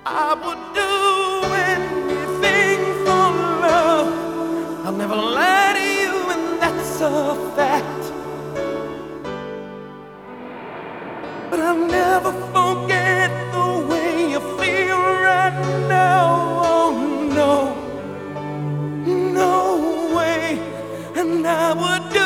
I would do anything for love. I'll never lie to you, and that's a fact. But I'll never forget the way you feel right now. Oh no, no way. And I would